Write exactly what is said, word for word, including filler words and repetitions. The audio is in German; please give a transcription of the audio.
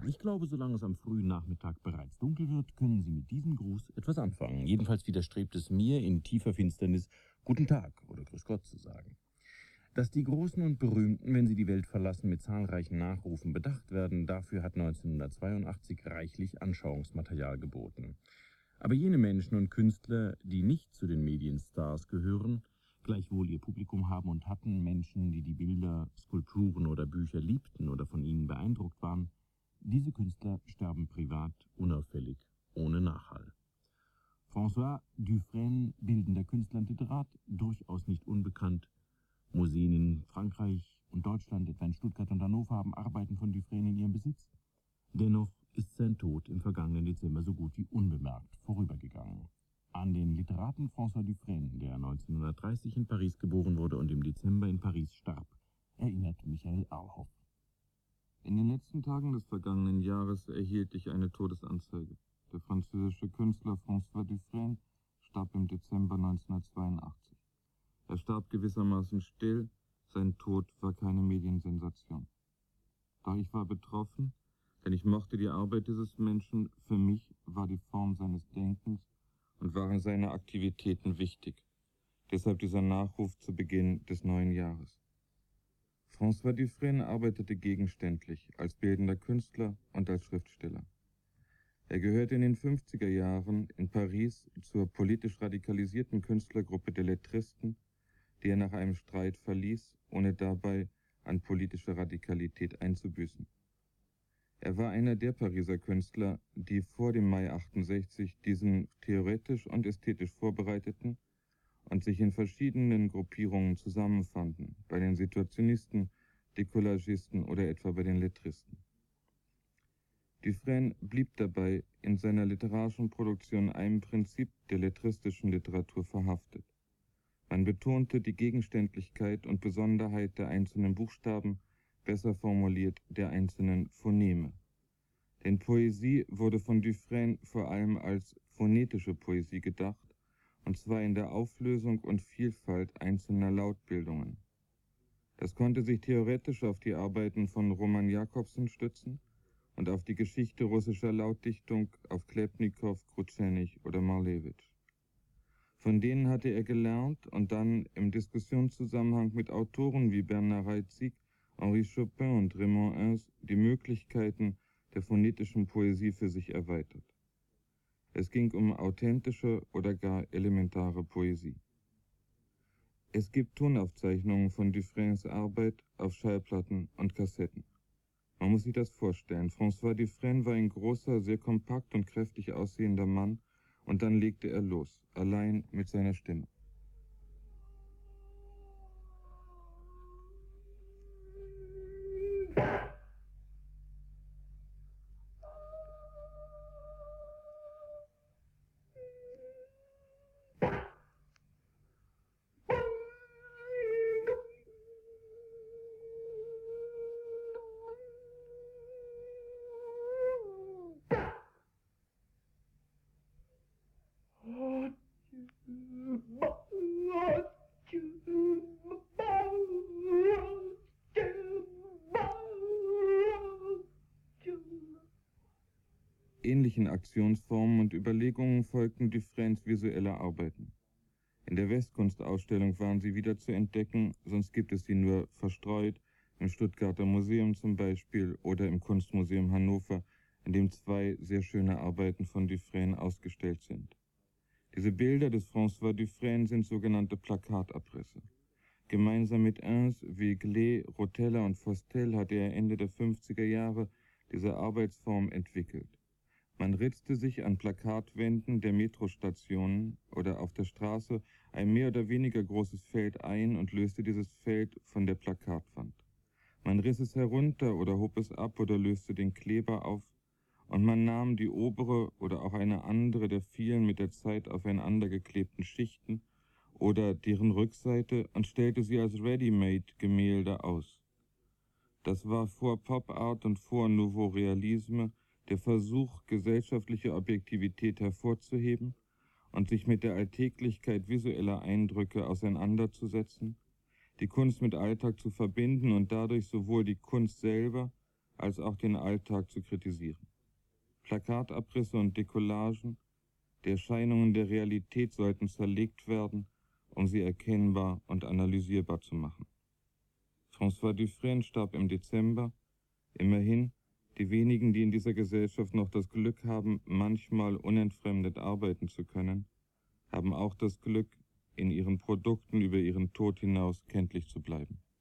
Ich glaube, solange es am frühen Nachmittag bereits dunkel wird, können Sie mit diesem Gruß etwas anfangen. Jedenfalls widerstrebt es mir, in tiefer Finsternis Guten Tag oder Grüß Gott zu sagen. Dass die Großen und Berühmten, wenn sie die Welt verlassen, mit zahlreichen Nachrufen bedacht werden, dafür hat neunzehnhundertzweiundachtzig reichlich Anschauungsmaterial geboten. Aber jene Menschen und Künstler, die nicht zu den Medienstars gehören, gleichwohl ihr Publikum haben und hatten, Menschen, die die Bilder, Skulpturen oder Bücher liebten oder von ihnen beeindruckt waren, diese Künstler sterben privat, unauffällig, ohne Nachhall. François Dufresne, bildender Künstler und Literat, durchaus nicht unbekannt. Museen in Frankreich und Deutschland, etwa in Stuttgart und Hannover, haben Arbeiten von Dufresne in ihrem Besitz. Dennoch ist sein Tod im vergangenen Dezember so gut wie unbemerkt vorübergegangen. An den Literaten François Dufresne, der neunzehnhundertdreißig in Paris geboren wurde und im Dezember in Paris starb, erinnert Michael Erlhoff. In den letzten Tagen des vergangenen Jahres erhielt ich eine Todesanzeige. Der französische Künstler François Dufresne starb im Dezember neunzehnhundertzweiundachtzig. Er starb gewissermaßen still, sein Tod war keine Mediensensation. Doch ich war betroffen, denn ich mochte die Arbeit dieses Menschen, für mich war die Form seines Denkens und waren seine Aktivitäten wichtig. Deshalb dieser Nachruf zu Beginn des neuen Jahres. François Dufresne arbeitete gegenständlich, als bildender Künstler und als Schriftsteller. Er gehörte in den fünfziger Jahren in Paris zur politisch radikalisierten Künstlergruppe der Lettristen, die er nach einem Streit verließ, ohne dabei an politischer Radikalität einzubüßen. Er war einer der Pariser Künstler, die vor dem Mai achtundsechzig diesen theoretisch und ästhetisch vorbereiteten und sich in verschiedenen Gruppierungen zusammenfanden, bei den Situationisten, Decollagisten oder etwa bei den Lettristen. Dufresne blieb dabei in seiner literarischen Produktion einem Prinzip der lettristischen Literatur verhaftet. Man betonte die Gegenständlichkeit und Besonderheit der einzelnen Buchstaben, besser formuliert der einzelnen Phoneme. Denn Poesie wurde von Dufresne vor allem als phonetische Poesie gedacht, und zwar in der Auflösung und Vielfalt einzelner Lautbildungen. Das konnte sich theoretisch auf die Arbeiten von Roman Jakobson stützen und auf die Geschichte russischer Lautdichtung auf Khlebnikow, Krutschenich oder Marlewitsch. Von denen hatte er gelernt und dann im Diskussionszusammenhang mit Autoren wie Bernard Heidsieck, Henri Chopin und Raymond Ince die Möglichkeiten der phonetischen Poesie für sich erweitert. Es ging um authentische oder gar elementare Poesie. Es gibt Tonaufzeichnungen von Dufresnes Arbeit auf Schallplatten und Kassetten. Man muss sich das vorstellen. François Dufresne war ein großer, sehr kompakt und kräftig aussehender Mann, und dann legte er los, allein mit seiner Stimme. Ähnlichen Aktionsformen und Überlegungen folgten Dufresnes visuelle Arbeiten. In der Westkunstausstellung waren sie wieder zu entdecken, sonst gibt es sie nur verstreut, im Stuttgarter Museum zum Beispiel oder im Kunstmuseum Hannover, in dem zwei sehr schöne Arbeiten von Dufresne ausgestellt sind. Diese Bilder des François Dufresne sind sogenannte Plakatabrisse. Gemeinsam mit Ince, Wegelet, Rotella und Fostel hatte er Ende der fünfziger Jahre diese Arbeitsform entwickelt. Man ritzte sich an Plakatwänden der Metrostationen oder auf der Straße ein mehr oder weniger großes Feld ein und löste dieses Feld von der Plakatwand. Man riss es herunter oder hob es ab oder löste den Kleber auf, und man nahm die obere oder auch eine andere der vielen mit der Zeit aufeinander geklebten Schichten oder deren Rückseite und stellte sie als Ready-Made-Gemälde aus. Das war vor Pop Art und vor Nouveau Realisme der Versuch, gesellschaftliche Objektivität hervorzuheben und sich mit der Alltäglichkeit visueller Eindrücke auseinanderzusetzen, die Kunst mit Alltag zu verbinden und dadurch sowohl die Kunst selber als auch den Alltag zu kritisieren. Plakatabrisse und Decollagen, die Erscheinungen der Realität sollten zerlegt werden, um sie erkennbar und analysierbar zu machen. François Dufresne starb im Dezember. Immerhin, die wenigen, die in dieser Gesellschaft noch das Glück haben, manchmal unentfremdet arbeiten zu können, haben auch das Glück, in ihren Produkten über ihren Tod hinaus kenntlich zu bleiben.